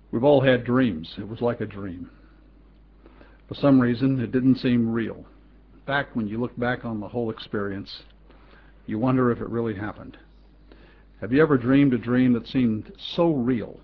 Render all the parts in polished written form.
We've all had dreams. It was like a dream. For some reason, it didn't seem real. In fact, when you look back on the whole experience, you wonder if it really happened. Have you ever dreamed a dream that seemed so real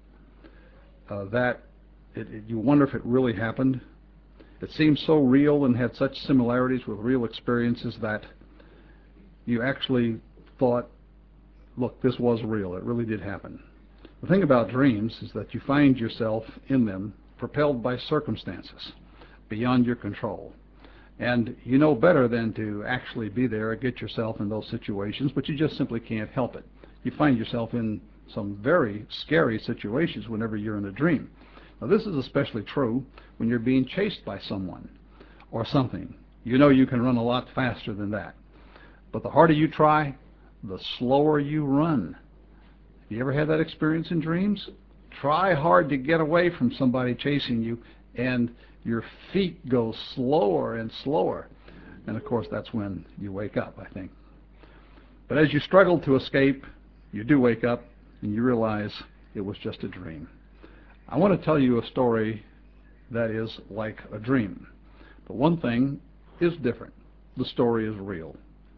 that you wonder if it really happened? It seemed so real and had such similarities with real experiences that you actually thought, look, this was real. It really did happen. The thing about dreams is that you find yourself in them propelled by circumstances beyond your control. And you know better than to actually be there or get yourself in those situations, but you just simply can't help it. You find yourself in some very scary situations whenever you're in a dream. Now, this is especially true when you're being chased by someone or something. You know you can run a lot faster than that. But the harder you try, the slower you run. Have you ever had that experience in dreams? Try hard to get away from somebody chasing you, and your feet go slower and slower. And, of course, that's when you wake up, I think. But as you struggle to escape, you do wake up, and you realize it was just a dream. I want to tell you a story that is like a dream. But one thing is different. The story is real.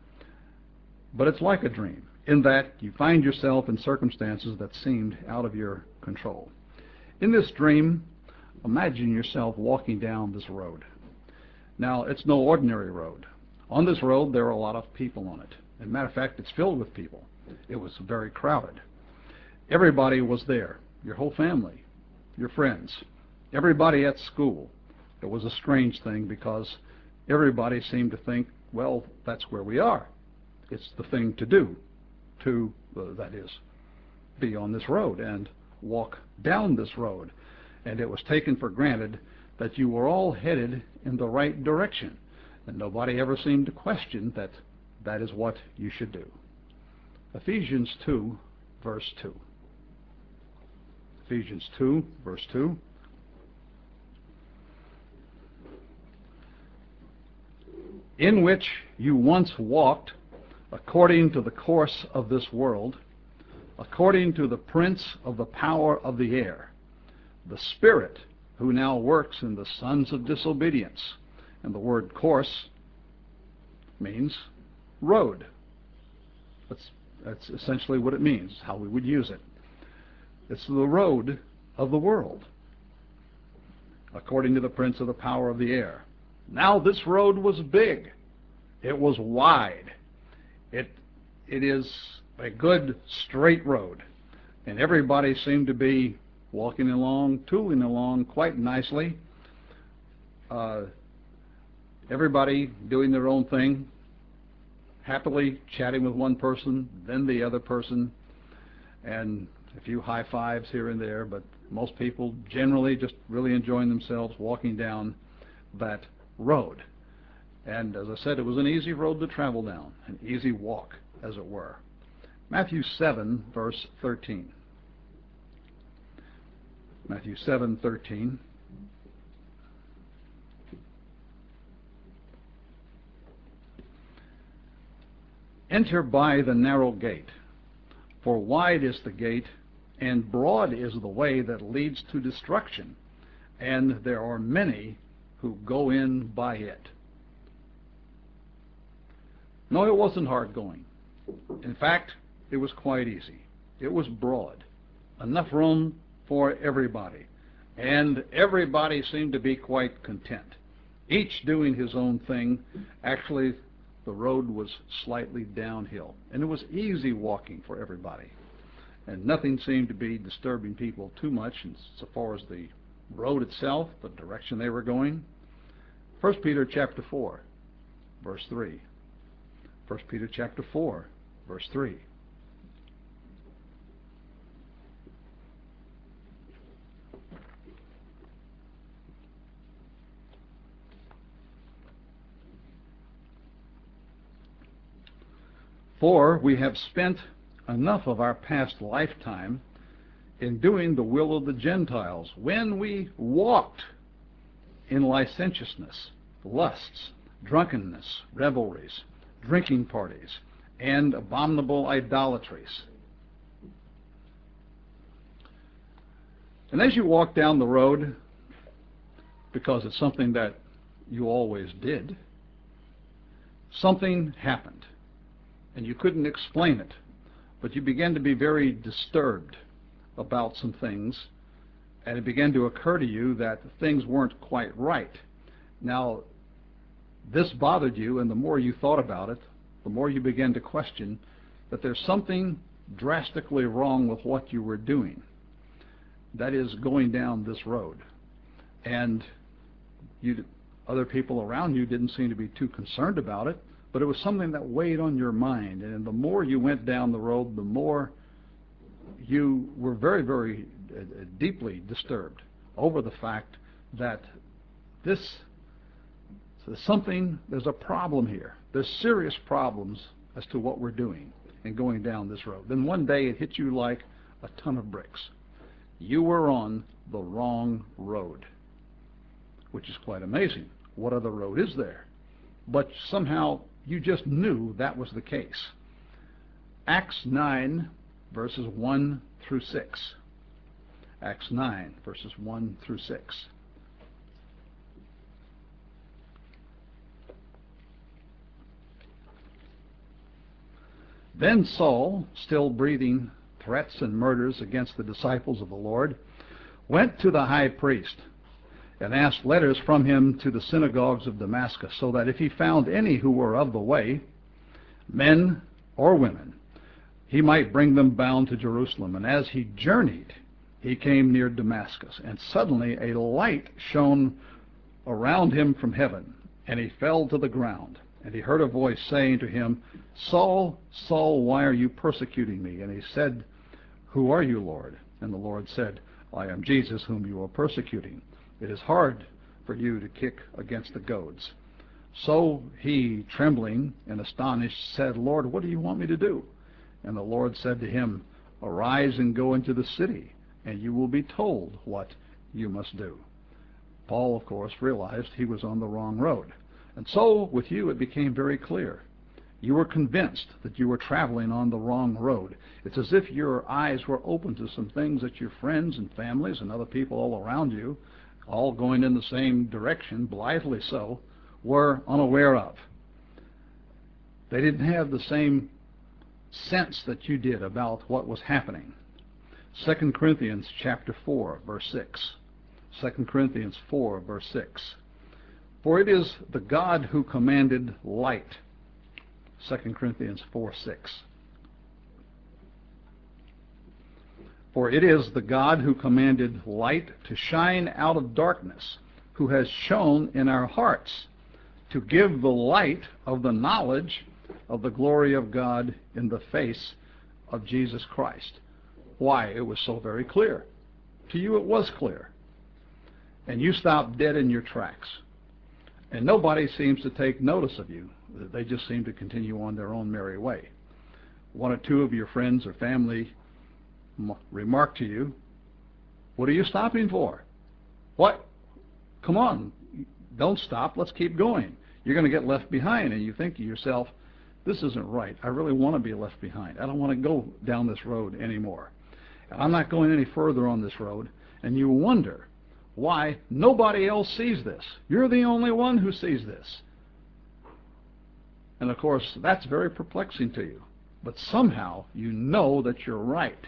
But it's like a dream, in that you find yourself in circumstances that seemed out of your control. In this dream, imagine yourself walking down this road. Now, it's no ordinary road. On this road, there are a lot of people on it. As a matter of fact, it's filled with people. It was very crowded. Everybody was there, your whole family, your friends, everybody at school. It was a strange thing because everybody seemed to think, well, that's where we are. It's the thing to do, that is, be on this road and walk down this road. And it was taken for granted that you were all headed in the right direction. And nobody ever seemed to question that that is what you should do. Ephesians 2, verse 2. Ephesians 2, verse 2. In which you once walked according to the course of this world, according to the prince of the power of the air, the Spirit who now works in the sons of disobedience. And the word course means road. That's essentially what it means, how we would use it. It's the road of the world, according to the prince of the power of the air. Now this road was big. It was wide. It is a good straight road, and everybody seemed to be walking along, tooling along quite nicely. Everybody doing their own thing, happily chatting with one person, then the other person, and a few high fives here and there, but most people generally just really enjoying themselves walking down that road. And as I said, it was an easy road to travel down, an easy walk, as it were. Matthew 7, verse 13. Matthew 7:13. Enter by the narrow gate, for wide is the gate, and broad is the way that leads to destruction, and there are many who go in by it. No, it wasn't hard going. In fact, it was quite easy. It was broad, enough room for everybody, and everybody seemed to be quite content, each doing his own thing. Actually, the road was slightly downhill, and it was easy walking for everybody, and nothing seemed to be disturbing people too much as far as the road itself, the direction they were going. 1 Peter chapter 4, verse 3. 1 Peter chapter 4, verse 3. For we have spent enough of our past lifetime in doing the will of the Gentiles, when we walked in licentiousness, lusts, drunkenness, revelries, drinking parties, and abominable idolatries. And as you walk down the road, because it's something that you always did, something happened, and you couldn't explain it, but you began to be very disturbed about some things, and it began to occur to you that things weren't quite right. Now, this bothered you, and the more you thought about it, the more you began to question that there's something drastically wrong with what you were doing. That is, going down this road. And other people around you didn't seem to be too concerned about it, but it was something that weighed on your mind. And the more you went down the road, the more you were very, very deeply disturbed over the fact that there's a problem here. There's serious problems as to what we're doing and going down this road. Then one day it hit you like a ton of bricks. You were on the wrong road, which is quite amazing. What other road is there? But somehow you just knew that was the case. Acts 9, verses 1 through 6. Acts 9, verses 1 through 6. Then Saul, still breathing threats and murders against the disciples of the Lord, went to the high priest and asked letters from him to the synagogues of Damascus, so that if he found any who were of the way, men or women, he might bring them bound to Jerusalem. And as he journeyed, he came near Damascus, and suddenly a light shone around him from heaven, and he fell to the ground. And he heard a voice saying to him, Saul, Saul, why are you persecuting me? And he said, Who are you, Lord? And the Lord said, I am Jesus, whom you are persecuting. It is hard for you to kick against the goads. So he, trembling and astonished, said, Lord, what do you want me to do? And the Lord said to him, Arise and go into the city, and you will be told what you must do. Paul, of course, realized he was on the wrong road. And so, with you, it became very clear. You were convinced that you were traveling on the wrong road. It's as if your eyes were open to some things that your friends and families and other people all around you, all going in the same direction, blithely so, were unaware of. They didn't have the same sense that you did about what was happening. 2 Corinthians chapter 4, verse 6. 2 Corinthians 4, verse 6. For it is the God who commanded light. 2 Corinthians 4, 6. For it is the God who commanded light to shine out of darkness, who has shone in our hearts to give the light of the knowledge of the glory of God in the face of Jesus Christ. Why? It was so very clear. To you it was clear. And you stopped dead in your tracks. And nobody seems to take notice of you. They just seem to continue on their own merry way. One or two of your friends or family remark to you, What are you stopping for? What? Come on, don't stop, let's keep going. You're going to get left behind. And you think to yourself, this isn't right. I really want to be left behind. I don't want to go down this road anymore. I'm not going any further on this road. And you wonder why nobody else sees this. You're the only one who sees this. And of course, that's very perplexing to you. But somehow you know that you're right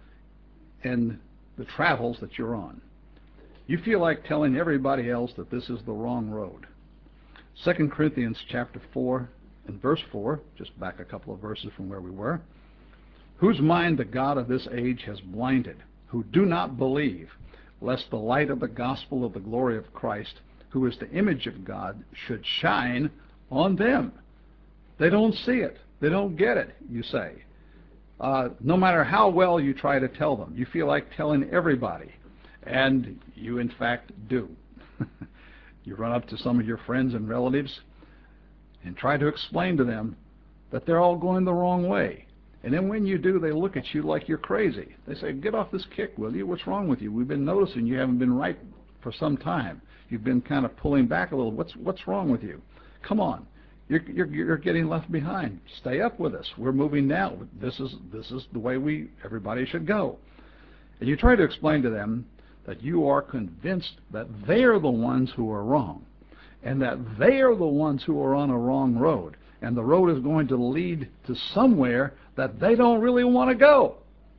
in the travels that you're on. You feel like telling everybody else that this is the wrong road. 2 Corinthians chapter 4 and verse 4, just back a couple of verses from where we were. Whose mind the God of this age has blinded, who do not believe, lest the light of the gospel of the glory of Christ, who is the image of God, should shine on them. They don't see it. They don't get it, you say. No matter how well you try to tell them, you feel like telling everybody. And you, in fact, do. You run up to some of your friends and relatives and try to explain to them that they're all going the wrong way. And then when you do, they look at you like you're crazy. They say, get off this kick, will you? What's wrong with you? We've been noticing you haven't been right for some time. You've been kind of pulling back a little. What's wrong with you? Come on. You're getting left behind. Stay up with us. We're moving now. This is the way everybody should go. And you try to explain to them that you are convinced that they're the ones who are wrong, and that they're the ones who are on a wrong road, and the road is going to lead to somewhere that they don't really want to go.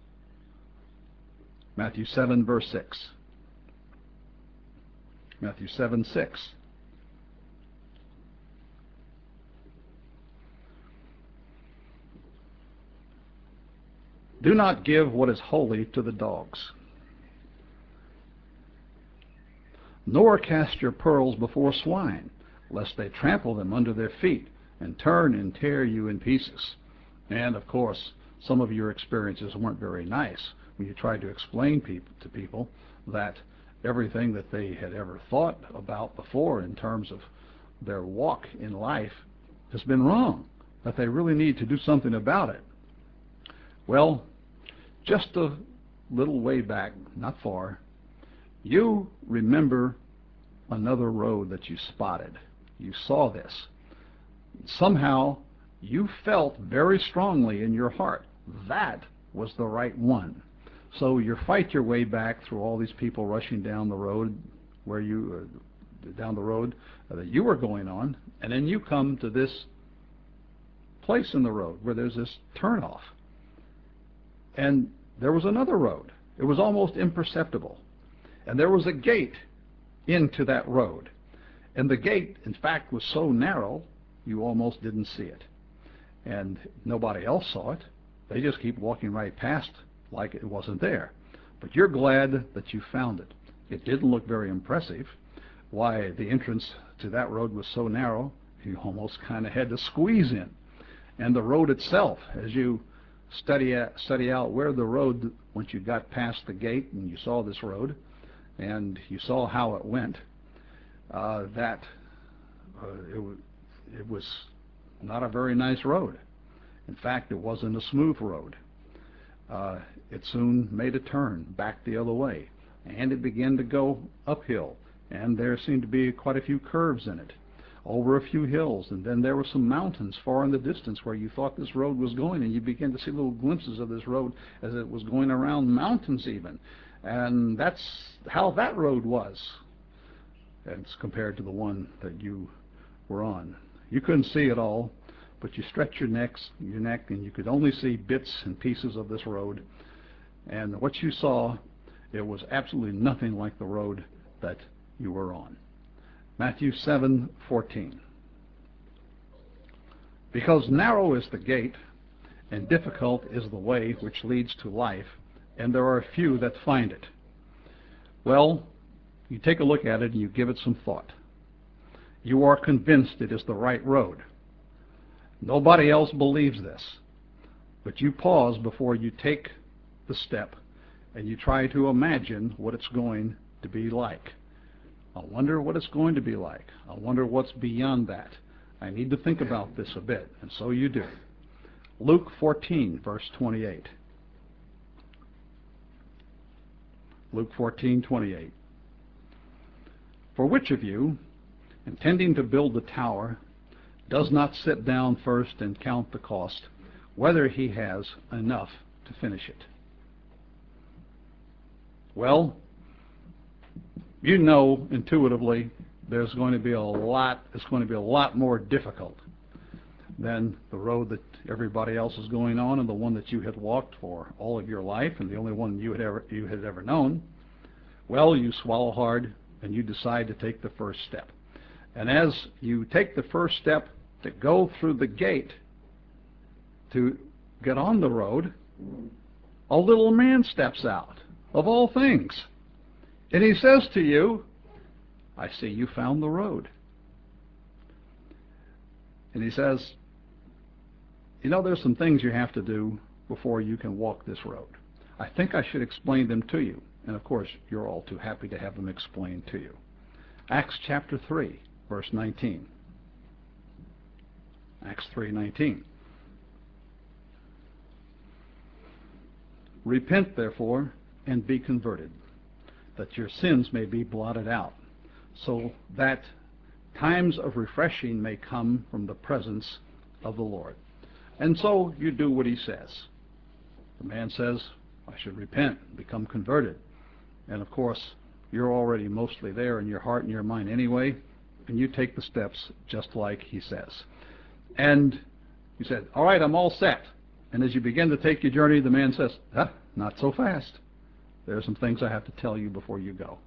Matthew 7, verse 6. Matthew 7, 6. Do not give what is holy to the dogs, nor cast your pearls before swine, lest they trample them under their feet and turn and tear you in pieces. And, of course, some of your experiences weren't very nice when you tried to explain to people that everything that they had ever thought about before in terms of their walk in life has been wrong, that they really need to do something about it. Well, just a little way back, not far, you remember another road that you spotted. You saw this. Somehow, you felt very strongly in your heart that was the right one. So you fight your way back through all these people rushing down the road where you down the road that you were going on, and then you come to this place in the road where there's this turnoff. And there was another road. It was almost imperceptible. And there was a gate into that road. And the gate, in fact, was so narrow, you almost didn't see it. And nobody else saw it. They just keep walking right past like it wasn't there. But you're glad that you found it. It didn't look very impressive. Why, the entrance to that road was so narrow, you almost kind of had to squeeze in. And the road itself, as you study out where the road, once you got past the gate and you saw this road, and you saw how it went, it was not a very nice road. In fact, it wasn't a smooth road. It soon made a turn back the other way, and it began to go uphill, and there seemed to be quite a few curves in it, over a few hills, and then there were some mountains far in the distance where you thought this road was going, and you began to see little glimpses of this road as it was going around mountains even. And that's how that road was as compared to the one that you were on. You couldn't see it all, but you stretched your neck, and you could only see bits and pieces of this road. And what you saw, it was absolutely nothing like the road that you were on. Matthew 7:14. Because narrow is the gate, and difficult is the way which leads to life, and there are few that find it. Well, you take a look at it and you give it some thought. You are convinced it is the right road. Nobody else believes this, but you pause before you take the step and you try to imagine what it's going to be like. I wonder what it's going to be like. I wonder what's beyond that. I need to think about this a bit, and so you do. Luke 14, verse 28. Luke 14:28. For which of you, intending to build a tower, does not sit down first and count the cost, whether he has enough to finish it? Well, you know intuitively it's going to be a lot more difficult than the road that everybody else is going on and the one that you had walked for all of your life and the only one you had ever known. Well, you swallow hard and you decide to take the first step. And as you take the first step to go through the gate to get on the road, a little man steps out, of all things. And he says to you, I see you found the road. And he says, you know, there's some things you have to do before you can walk this road. I think I should explain them to you. And of course, you're all too happy to have them explained to you. Acts chapter 3, verse 19. Acts 3:19. Repent, therefore, and be converted, that your sins may be blotted out, so that times of refreshing may come from the presence of the Lord. And so you do what he says. The man says, I should repent, become converted. And of course, you're already mostly there in your heart and your mind anyway, and you take the steps just like he says. And you said, all right, I'm all set. And as you begin to take your journey, the man says, not so fast. There are some things I have to tell you before you go.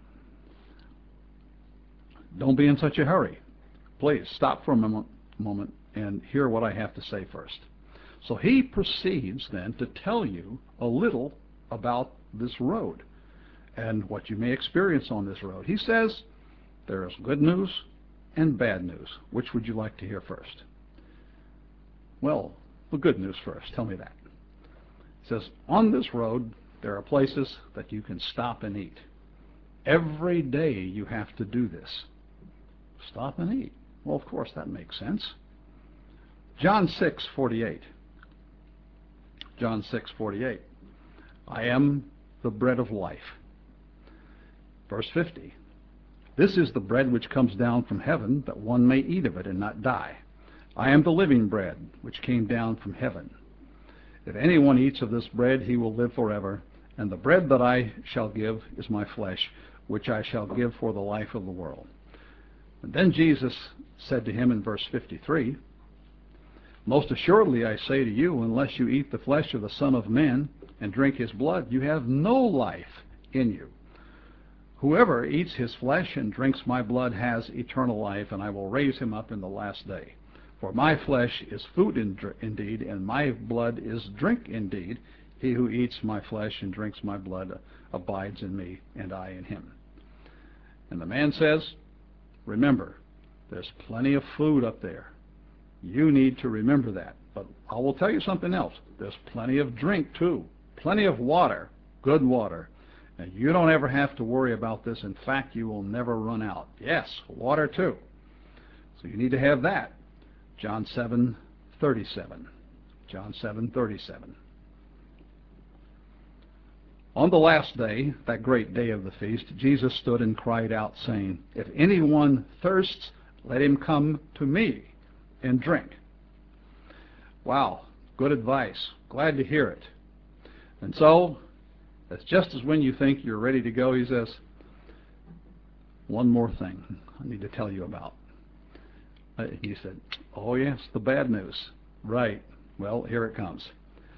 Don't be in such a hurry. Please stop for a moment and hear what I have to say first. So he proceeds then to tell you a little about this road and what you may experience on this road. He says there is good news and bad news. Which would you like to hear first? Well, the good news first. Tell me that. He says, on this road, there are places that you can stop and eat. Every day you have to do this. Stop and eat. Well, of course, that makes sense. John 6:48. John 6:48. I am the bread of life. Verse 50. This is the bread which comes down from heaven, that one may eat of it and not die. I am the living bread which came down from heaven. If anyone eats of this bread, he will live forever. And the bread that I shall give is my flesh, which I shall give for the life of the world. And then Jesus said to him in verse 53, most assuredly I say to you, unless you eat the flesh of the Son of Man and drink his blood, you have no life in you. Whoever eats his flesh and drinks my blood has eternal life, and I will raise him up in the last day. For my flesh is food indeed, and my blood is drink indeed. He who eats my flesh and drinks my blood abides in me, and I in him. And the man says, remember, there's plenty of food up there. You need to remember that. But I will tell you something else. There's plenty of drink, too. Plenty of water, good water. And you don't ever have to worry about this. In fact, you will never run out. Yes, water, too. So you need to have that. John 7:37. John 7:37. On the last day, that great day of the feast, Jesus stood and cried out, saying, if anyone thirsts, let him come to me and drink. Wow, good advice. Glad to hear it. And so, that's just as when you think you're ready to go, he says, one more thing I need to tell you about. He said, oh yes, the bad news. Right. Well, here it comes.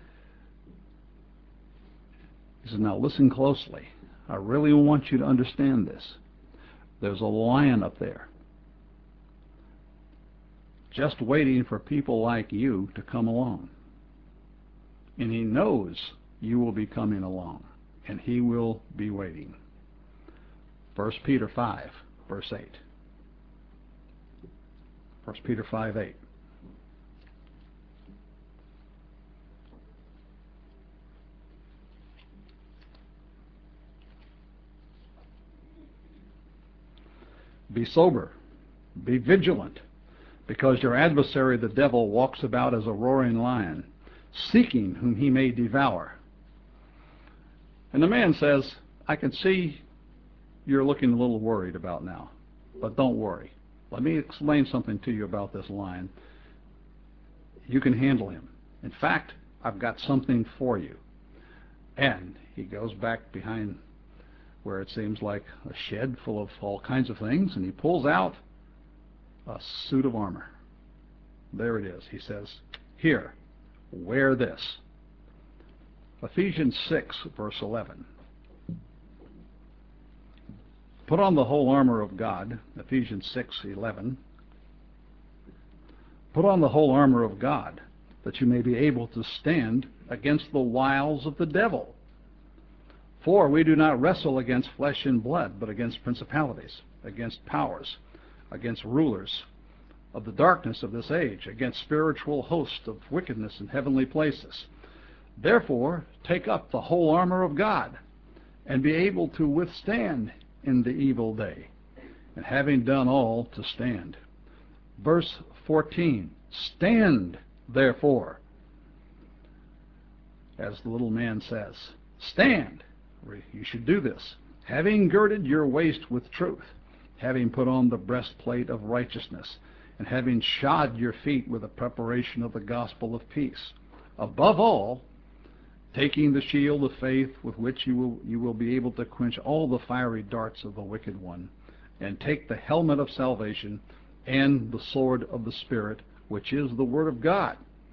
He says, now listen closely. I really want you to understand this. There's a lion up there, just waiting for people like you to come along. And he knows you will be coming along, and he will be waiting. 1 Peter 5, verse 8. 1 Peter 5:8. Be sober, be vigilant, because your adversary the devil walks about as a roaring lion, seeking whom he may devour. And the man says, I can see you're looking a little worried about now, but don't worry. Let me explain something to you about this lion. You can handle him. In fact, I've got something for you. And he goes back behind where it seems like a shed full of all kinds of things, and he pulls out a suit of armor. There it is. He says, here, wear this. Ephesians 6, verse 11. Put on the whole armor of God, Ephesians 6:11. Put on the whole armor of God, that you may be able to stand against the wiles of the devil. For we do not wrestle against flesh and blood, but against principalities, against powers, against rulers of the darkness of this age, against spiritual hosts of wickedness in heavenly places. Therefore, take up the whole armor of God, and be able to withstand in the evil day, and having done all, to stand. Verse 14, stand, therefore, as the little man says. Stand. You should do this. Having girded your waist with truth, having put on the breastplate of righteousness, and having shod your feet with the preparation of the gospel of peace. Above all, taking the shield of faith with which you will be able to quench all the fiery darts of the wicked one, and take the helmet of salvation and the sword of the Spirit, which is the Word of God.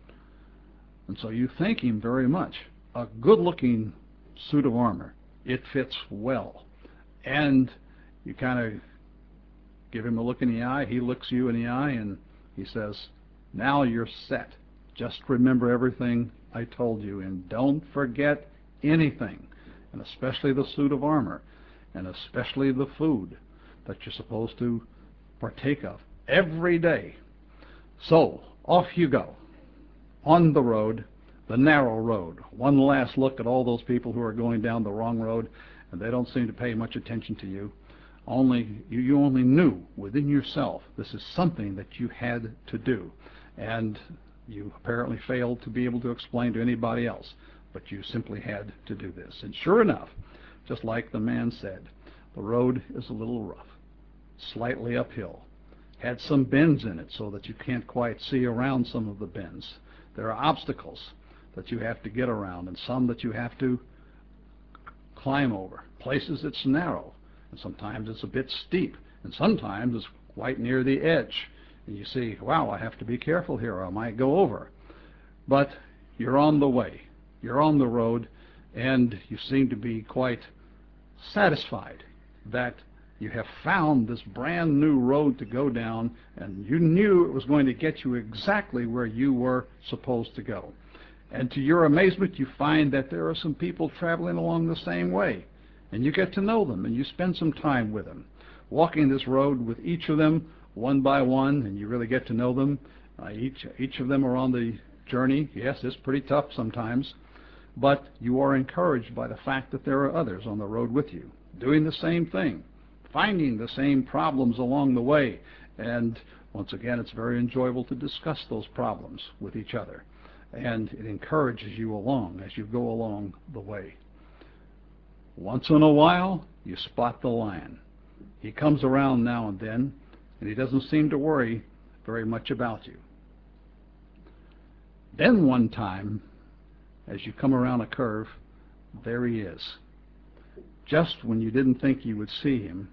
And so you thank him very much. A good-looking suit of armor. It fits well. And you kind of give him a look in the eye. He looks you in the eye, and he says, now you're set. Just remember everything I told you, and don't forget anything, and especially the suit of armor, and especially the food that you're supposed to partake of every day. So, off you go, on the road, the narrow road. One last look at all those people who are going down the wrong road, and they don't seem to pay much attention to you. You only knew within yourself this is something that you had to do, and you apparently failed to be able to explain to anybody else, but you simply had to do this. And sure enough, just like the man said, the road is a little rough, slightly uphill, had some bends in it so that you can't quite see around some of the bends. There are obstacles that you have to get around, and some that you have to climb over. Places it's narrow, and sometimes it's a bit steep, and sometimes it's quite near the edge. And you see, wow, I have to be careful here, or I might go over. But you're on the way. You're on the road, and you seem to be quite satisfied that you have found this brand new road to go down, and you knew it was going to get you exactly where you were supposed to go. And to your amazement, you find that there are some people traveling along the same way, and you get to know them, and you spend some time with them, walking this road with each of them one by one, and you really get to know them. Each of them are on the journey. Yes, it's pretty tough sometimes, but you are encouraged by the fact that there are others on the road with you, doing the same thing, finding the same problems along the way. And once again, it's very enjoyable to discuss those problems with each other, and it encourages you along as you go along the way. Once in a while, you spot the lion. He comes around now and then, and he doesn't seem to worry very much about you. Then one time, as you come around a curve, there he is. Just when you didn't think you would see him,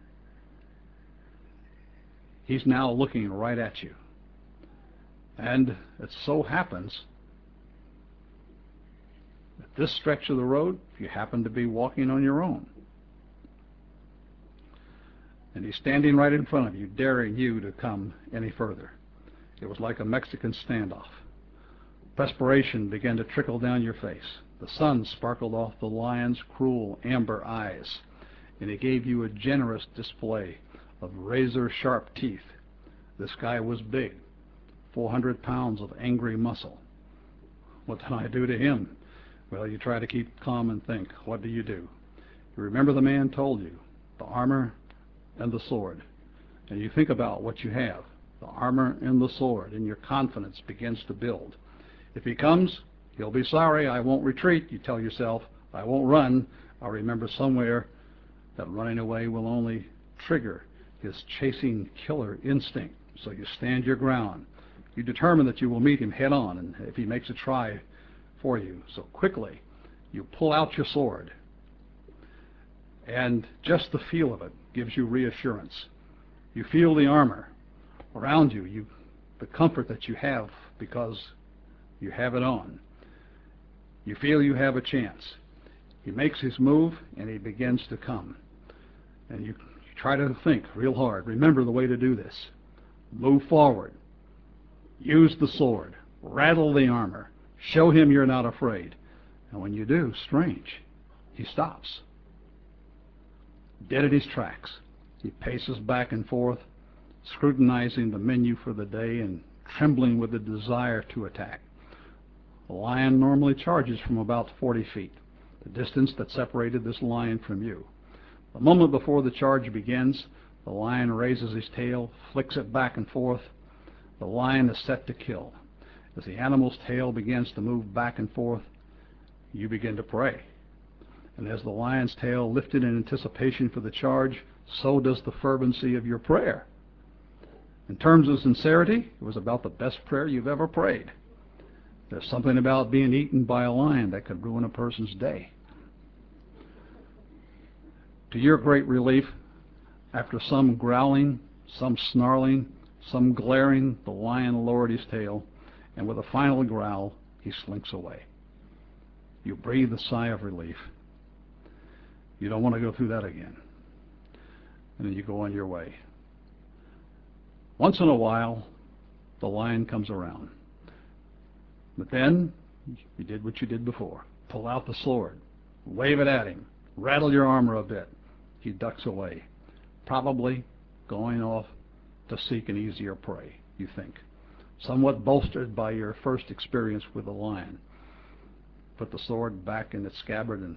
he's now looking right at you. And it so happens that this stretch of the road, you happen to be walking on your own. And he's standing right in front of you, daring you to come any further. It was like a Mexican standoff. Perspiration began to trickle down your face. The sun sparkled off the lion's cruel amber eyes, and he gave you a generous display of razor-sharp teeth. This guy was big, 400 pounds of angry muscle. What did I do to him? Well, you try to keep calm and think. What do? You remember the man told you, the armor and the sword. And you think about what you have, the armor and the sword, and your confidence begins to build. If he comes, he'll be sorry. I won't retreat, you tell yourself. I won't run. I'll remember somewhere that running away will only trigger his chasing killer instinct. So you stand your ground. You determine that you will meet him head on, and if he makes a try for you. So quickly, you pull out your sword. And just the feel of it gives you reassurance. You feel the armor around you, the comfort that you have because you have it on. You feel you have a chance. He makes his move, and he begins to come. And you try to think real hard. Remember the way to do this. Move forward. Use the sword. Rattle the armor. Show him you're not afraid. And when you do, strange, he stops. Dead in his tracks. He paces back and forth, scrutinizing the menu for the day and trembling with the desire to attack. The lion normally charges from about 40 feet, the distance that separated this lion from you. The moment before the charge begins, the lion raises his tail, flicks it back and forth. The lion is set to kill. As the animal's tail begins to move back and forth, you begin to pray. And as the lion's tail lifted in anticipation for the charge, so does the fervency of your prayer. In terms of sincerity, it was about the best prayer you've ever prayed. There's something about being eaten by a lion that could ruin a person's day. To your great relief, after some growling, some snarling, some glaring, the lion lowered his tail, and with a final growl, he slinks away. You breathe a sigh of relief. You don't want to go through that again. And then you go on your way. Once in a while, the lion comes around. But then, you did what you did before. Pull out the sword, wave it at him, rattle your armor a bit. He ducks away, probably going off to seek an easier prey, you think, somewhat bolstered by your first experience with the lion. Put the sword back in its scabbard and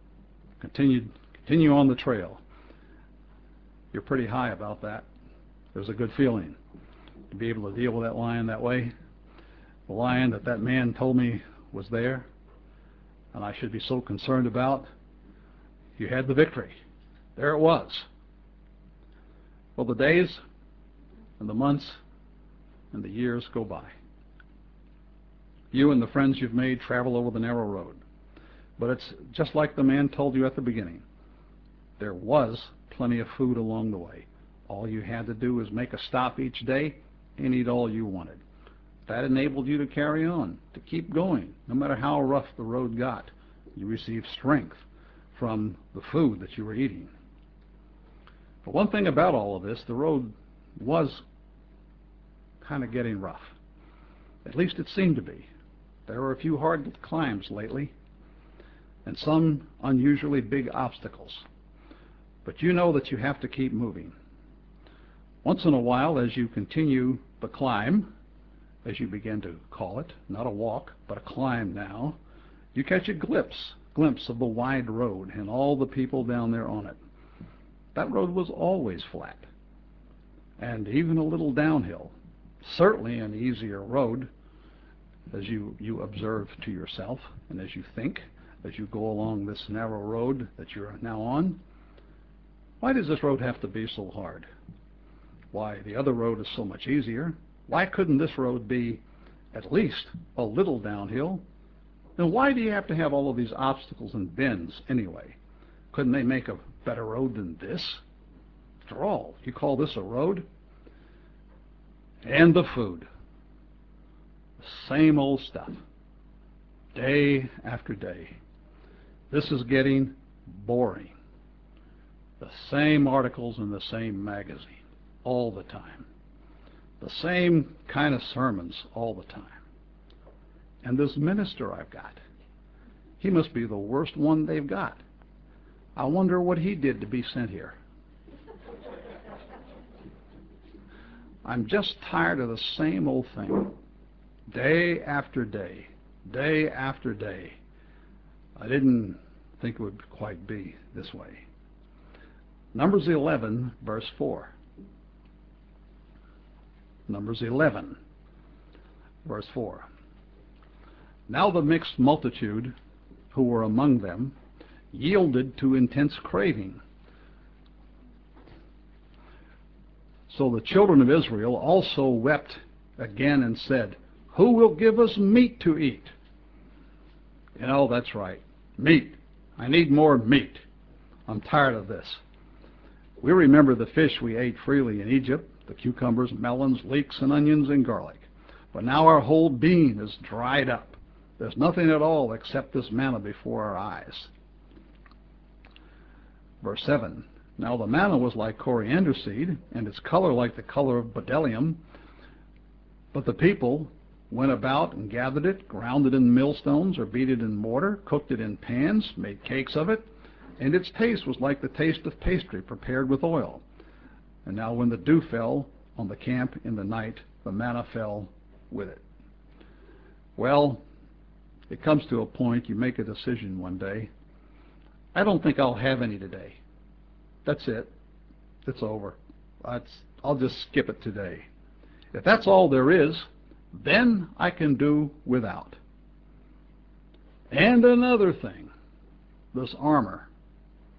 continue on the trail. You're pretty high about that. There's a good feeling to be able to deal with that lion that way. The lion that man told me was there, and I should be so concerned about. You had the victory. There it was. Well, the days and the months and the years go by. You and the friends you've made travel over the narrow road. But it's just like the man told you at the beginning. There was plenty of food along the way. All you had to do was make a stop each day and eat all you wanted. That enabled you to carry on, to keep going. No matter how rough the road got, you received strength from the food that you were eating. But one thing about all of this, the road was kind of getting rough. At least it seemed to be. There were a few hard climbs lately, and some unusually big obstacles. But you know that you have to keep moving. Once in a while, as you continue the climb, as you begin to call it, not a walk, but a climb now, you catch a glimpse of the wide road and all the people down there on it. That road was always flat, and even a little downhill. Certainly an easier road, as you observe to yourself, and as you think, as you go along this narrow road that you're now on. Why does this road have to be so hard? Why, the other road is so much easier. Why couldn't this road be at least a little downhill? And why do you have to have all of these obstacles and bends anyway? Couldn't they make a better road than this? After all, you call this a road? And the food. The same old stuff. Day after day. This is getting boring. The same articles in the same magazine all the time. The same kind of sermons all the time. And this minister I've got, he must be the worst one they've got. I wonder what he did to be sent here. I'm just tired of the same old thing. Day after day, day after day. I didn't think it would quite be this way. Numbers 11, verse 4. Numbers 11, verse 4. Now the mixed multitude who were among them yielded to intense craving. So the children of Israel also wept again and said, "Who will give us meat to eat?" You know, that's right. Meat. I need more meat. I'm tired of this. We remember the fish we ate freely in Egypt, the cucumbers, melons, leeks, and onions, and garlic. But now our whole being is dried up. There's nothing at all except this manna before our eyes. Verse 7. Now the manna was like coriander seed, and its color like the color of bdellium. But the people went about and gathered it, ground it in millstones, or beat it in mortar, cooked it in pans, made cakes of it, and its taste was like the taste of pastry prepared with oil. And now when the dew fell on the camp in the night, the manna fell with it. Well, it comes to a point you make a decision one day. I don't think I'll have any today. That's it. It's over. I'll just skip it today. If that's all there is, then I can do without. And another thing, this armor.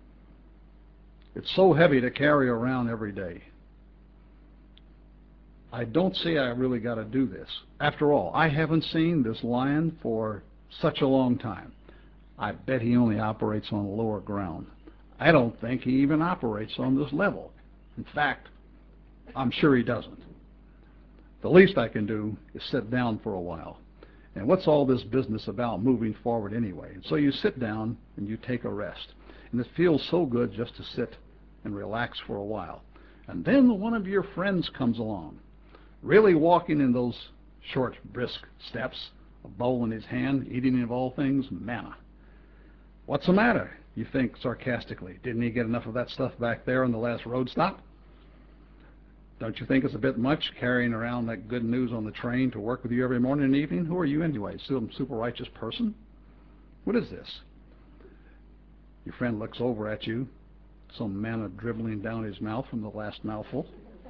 It's so heavy to carry around every day. I don't see I really got to do this. After all, I haven't seen this lion for such a long time. I bet he only operates on lower ground. I don't think he even operates on this level. In fact, I'm sure he doesn't. The least I can do is sit down for a while. And what's all this business about moving forward anyway? And so you sit down and you take a rest. And it feels so good just to sit and relax for a while. And then one of your friends comes along, really walking in those short, brisk steps, a bowl in his hand, eating, of all things, manna. What's the matter? You think sarcastically. Didn't he get enough of that stuff back there on the last road stop? Don't you think it's a bit much carrying around that good news on the train to work with you every morning and evening? Who are you anyway? Some super righteous person? What is this? Your friend looks over at you, some manna dribbling down his mouth from the last mouthful.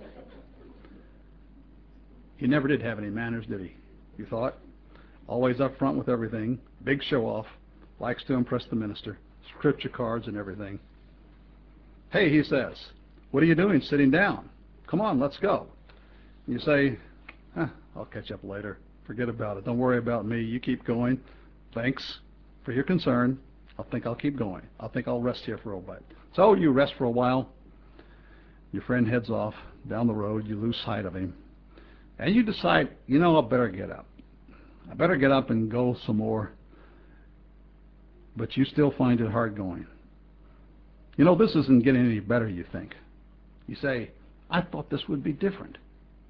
He never did have any manners, did he? You thought? Always up front with everything, big show-off, likes to impress the minister, scripture cards and everything. Hey, he says, what are you doing sitting down? Come on, let's go. And you say, I'll catch up later. Forget about it. Don't worry about me. You keep going. Thanks for your concern. I think I'll keep going. I think I'll rest here for a bit. So you rest for a while. Your friend heads off down the road. You lose sight of him. And you decide, I better get up. I better get up and go some more. But you still find it hard going. This isn't getting any better, you think. You say, I thought this would be different.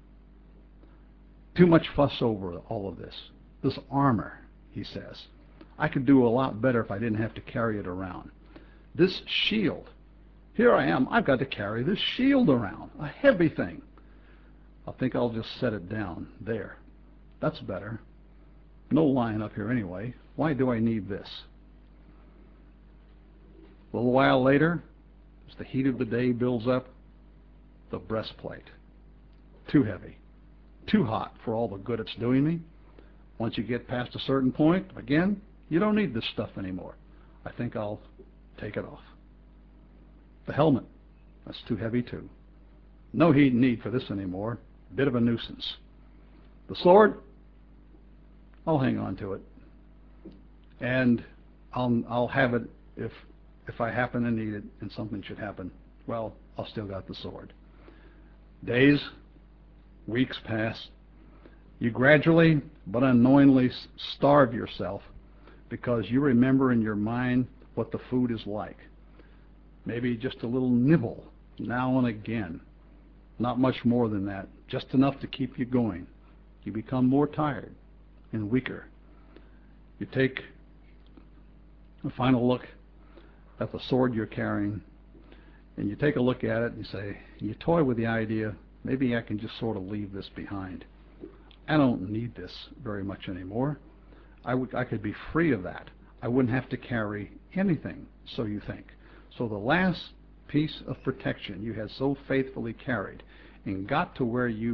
Too much fuss over all of this. This armor, he says. I could do a lot better if I didn't have to carry it around. This shield. Here I am. I've got to carry this shield around. A heavy thing. I think I'll just set it down there. That's better. No lion up here anyway. Why do I need this? A little while later, as the heat of the day builds up, the breastplate. Too heavy. Too hot for all the good it's doing me. Once you get past a certain point, again, you don't need this stuff anymore. I think I'll take it off. The helmet. That's too heavy too. No need for this anymore. Bit of a nuisance. The sword, I'll hang on to it. And I'll have it if I happen to need it and something should happen. Well, I'll still got the sword. Days, weeks pass. You gradually but unknowingly starve yourself because you remember in your mind what the food is like. Maybe just a little nibble now and again. Not much more than that, just enough to keep you going. You become more tired and weaker. You take a final look at the sword you're carrying, and you take a look at it and you toy with the idea, maybe I can just sort of leave this behind. I don't need this very much anymore. I could be free of that. I wouldn't have to carry anything, so you think. So the last piece of protection you had so faithfully carried and got you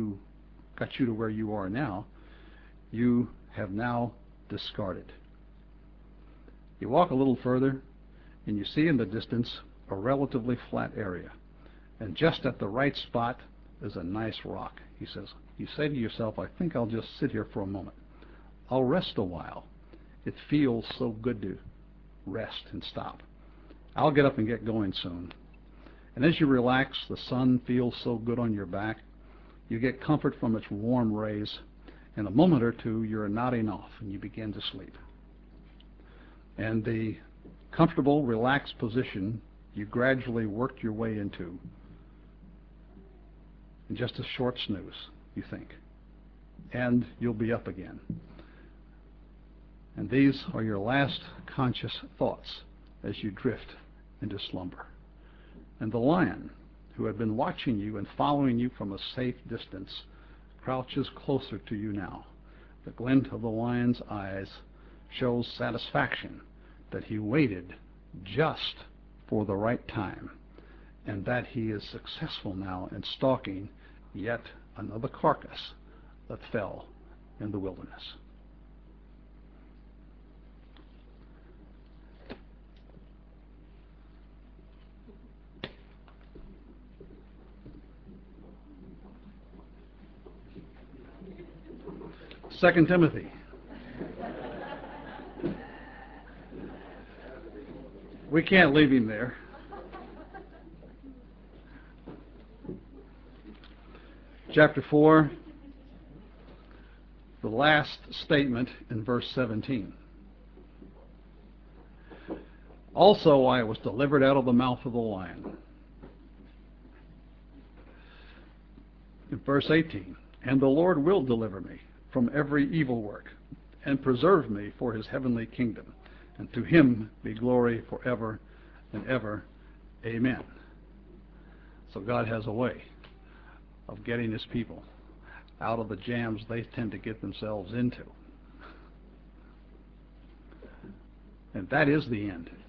to where you are now, you have now discarded. You walk a little further, and you see in the distance a relatively flat area. And just at the right spot is a nice rock. He says, you say to yourself, I think I'll just sit here for a moment. I'll rest a while. It feels so good to rest and stop. I'll get up and get going soon. And as you relax, the sun feels so good on your back. You get comfort from its warm rays. In a moment or two, you're nodding off and you begin to sleep. And the comfortable, relaxed position you gradually worked your way into in just a short snooze, you think. And you'll be up again. And these are your last conscious thoughts as you drift into slumber. And the lion, who had been watching you and following you from a safe distance, crouches closer to you now. The glint of the lion's eyes shows satisfaction that he waited just for the right time, and that he is successful now in stalking yet another carcass that fell in the wilderness. 2 Timothy. We can't leave him there. Chapter 4, the last statement in verse 17. Also I was delivered out of the mouth of the lion. In verse 18, and the Lord will deliver me from every evil work and preserve me for his heavenly kingdom. And to him be glory forever and ever. Amen. So God has a way of getting his people out of the jams they tend to get themselves into. And that is the end.